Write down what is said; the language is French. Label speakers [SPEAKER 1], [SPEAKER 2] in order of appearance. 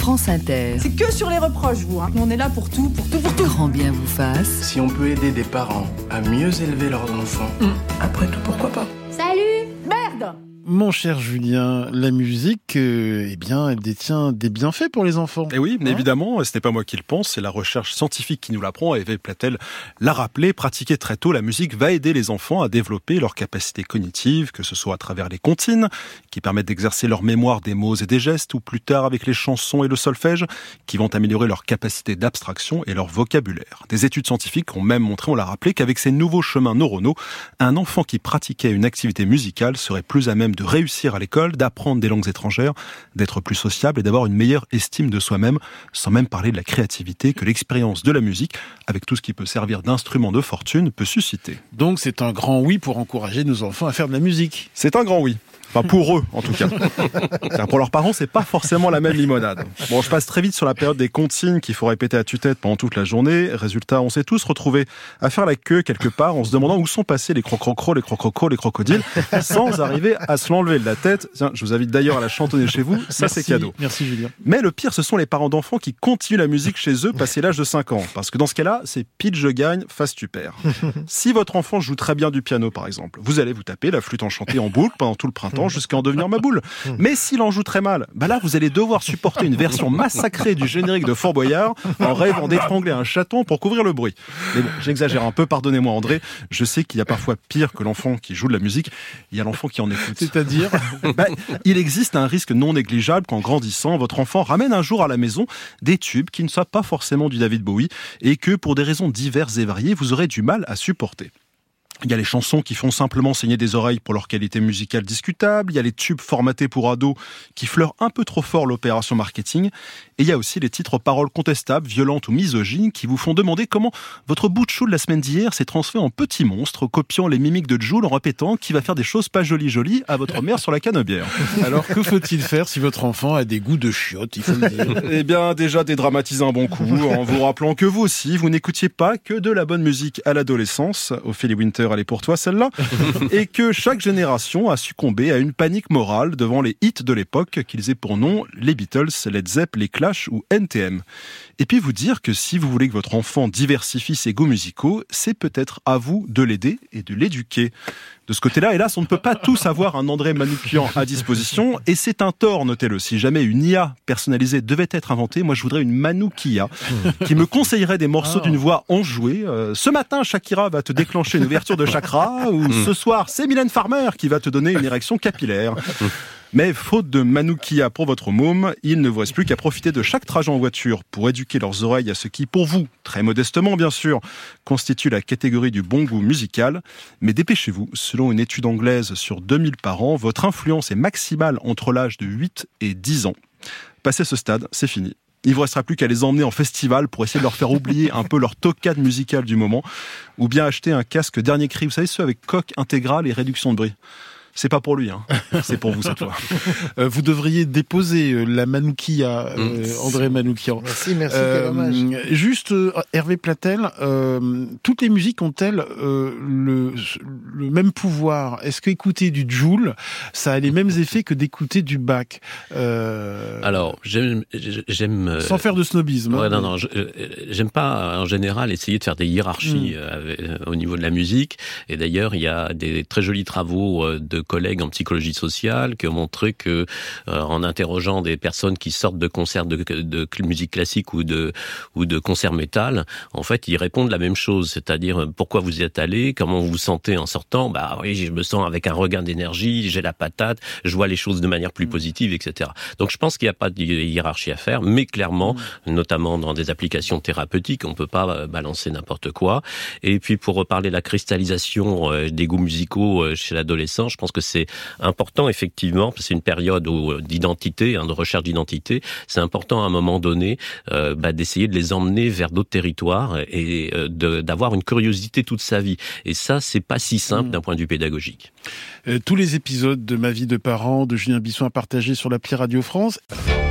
[SPEAKER 1] France Inter.
[SPEAKER 2] C'est que sur les reproches, vous. On est là pour tout.
[SPEAKER 1] Grand bien vous fasse.
[SPEAKER 3] Si on peut aider des parents à mieux élever leurs enfants, après tout, pourquoi pas ?
[SPEAKER 2] Salut ! Merde !
[SPEAKER 4] Mon cher Julien, la musique, elle détient des bienfaits pour les enfants.
[SPEAKER 5] Et oui, évidemment, ce n'est pas moi qui le pense, c'est la recherche scientifique qui nous l'apprend. Eve Platel l'a rappelé, pratiquer très tôt la musique va aider les enfants à développer leurs capacités cognitives, que ce soit à travers les comptines, qui permettent d'exercer leur mémoire des mots et des gestes, ou plus tard avec les chansons et le solfège, qui vont améliorer leur capacité d'abstraction et leur vocabulaire. Des études scientifiques ont même montré, on l'a rappelé, qu'avec ces nouveaux chemins neuronaux, un enfant qui pratiquait une activité musicale serait plus à même de réussir à l'école, d'apprendre des langues étrangères, d'être plus sociable et d'avoir une meilleure estime de soi-même, sans même parler de la créativité que l'expérience de la musique, avec tout ce qui peut servir d'instrument de fortune, peut susciter.
[SPEAKER 4] Donc c'est un grand oui pour encourager nos enfants à faire de la musique.
[SPEAKER 5] C'est un grand oui. Enfin, pour eux, en tout cas. Car pour leurs parents, c'est pas forcément la même limonade. Bon, je passe très vite sur la période des comptines qu'il faut répéter à tue-tête pendant toute la journée. Résultat, on s'est tous retrouvés à faire la queue quelque part en se demandant où sont passés les crococros, les crocodiles, sans arriver à se l'enlever de la tête. Tiens, je vous invite d'ailleurs à la chantonner chez vous. Ça, c'est cadeau.
[SPEAKER 4] Merci, Julien.
[SPEAKER 5] Mais le pire, ce sont les parents d'enfants qui continuent la musique chez eux passé l'âge de 5 ans. Parce que dans ce cas-là, c'est pitch je gagne, face tu perds. Si votre enfant joue très bien du piano, par exemple, vous allez vous taper la flûte enchantée en boucle pendant tout le printemps jusqu'à en devenir ma boule. Mais s'il en joue très mal, là vous allez devoir supporter une version massacrée du générique de Fort Boyard en rêvant d'étrangler un chaton pour couvrir le bruit. Mais bon, j'exagère un peu, pardonnez-moi André, je sais qu'il y a parfois pire que l'enfant qui joue de la musique, il y a l'enfant qui en écoute.
[SPEAKER 4] C'est-à-dire
[SPEAKER 5] il existe un risque non négligeable qu'en grandissant, votre enfant ramène un jour à la maison des tubes qui ne soient pas forcément du David Bowie et que pour des raisons diverses et variées, vous aurez du mal à supporter. Il y a les chansons qui font simplement saigner des oreilles pour leur qualité musicale discutable. Il y a les tubes formatés pour ados qui fleurent un peu trop fort l'opération marketing. Et il y a aussi les titres aux paroles contestables, violentes ou misogynes qui vous font demander comment votre bout de chou de la semaine d'hier s'est transformé en petit monstre, copiant les mimiques de Jul en répétant qu'il va faire des choses pas jolies à votre mère sur la canebière.
[SPEAKER 4] Alors que faut-il faire si votre enfant a des goûts de chiottes, il faut le dire?
[SPEAKER 5] Eh bien, déjà dédramatiser un bon coup en vous rappelant que vous aussi, vous n'écoutiez pas que de la bonne musique à l'adolescence. Ophélie Winter, elle est pour toi celle-là. Et que chaque génération a succombé à une panique morale devant les hits de l'époque, qu'ils aient pour nom les Beatles, Led Zepp, les Clash ou NTM. Et puis vous dire que si vous voulez que votre enfant diversifie ses goûts musicaux, c'est peut-être à vous de l'aider et de l'éduquer. De ce côté-là, hélas, on ne peut pas tous avoir un André Manoukian à disposition, et c'est un tort, notez-le. Si jamais une IA personnalisée devait être inventée, moi je voudrais une Manoukia qui me conseillerait des morceaux d'une voix enjouée. Ce matin, Shakira va te déclencher une ouverture de chakra, ou ce soir, c'est Mylène Farmer qui va te donner une érection capillaire. Mais faute de Manoukia pour votre môme, il ne vous reste plus qu'à profiter de chaque trajet en voiture pour éduquer leurs oreilles à ce qui, pour vous, très modestement bien sûr, constitue la catégorie du bon goût musical. Mais dépêchez-vous, selon une étude anglaise sur 2000 par an, votre influence est maximale entre l'âge de 8 et 10 ans. Passé ce stade, c'est fini. Il ne vous restera plus qu'à les emmener en festival pour essayer de leur faire oublier un peu leur toccade musicale du moment, ou bien acheter un casque dernier cri, vous savez, ceux avec coque intégrale et réduction de bruit. C'est pas pour lui, c'est pour vous cette fois.
[SPEAKER 4] Vous devriez déposer la Manoukia, André Manoukian.
[SPEAKER 6] Merci, quel hommage.
[SPEAKER 4] Juste, Hervé Platel, toutes les musiques ont-elles le même pouvoir? Est-ce qu'écouter du Jul, ça a les mêmes effets que d'écouter du Bach?
[SPEAKER 7] Alors, j'aime
[SPEAKER 4] sans faire de snobisme.
[SPEAKER 7] Ouais, non, j'aime pas en général essayer de faire des hiérarchies au niveau de la musique. Et d'ailleurs, il y a des très jolis travaux de collègues en psychologie sociale qui ont montré que, en interrogeant des personnes qui sortent de concerts de musique classique ou de concerts métal, en fait, ils répondent la même chose, c'est-à-dire pourquoi vous y êtes allé, comment vous vous sentez en sortant. Bah oui, je me sens avec un regain d'énergie, j'ai la patate, je vois les choses de manière plus positive, etc. Donc je pense qu'il n'y a pas de hiérarchie à faire, mais clairement, notamment dans des applications thérapeutiques, on peut pas balancer n'importe quoi. Et puis pour reparler de la cristallisation des goûts musicaux chez l'adolescent, je pense que c'est important effectivement, parce que c'est une période d'identité, de recherche d'identité. C'est important à un moment donné d'essayer de les emmener vers d'autres territoires et d'avoir une curiosité toute sa vie. Et ça, c'est pas si simple d'un point de vue pédagogique.
[SPEAKER 4] Tous les épisodes de Ma vie de parent de Julien Bisson à partager sur l'appli Radio France.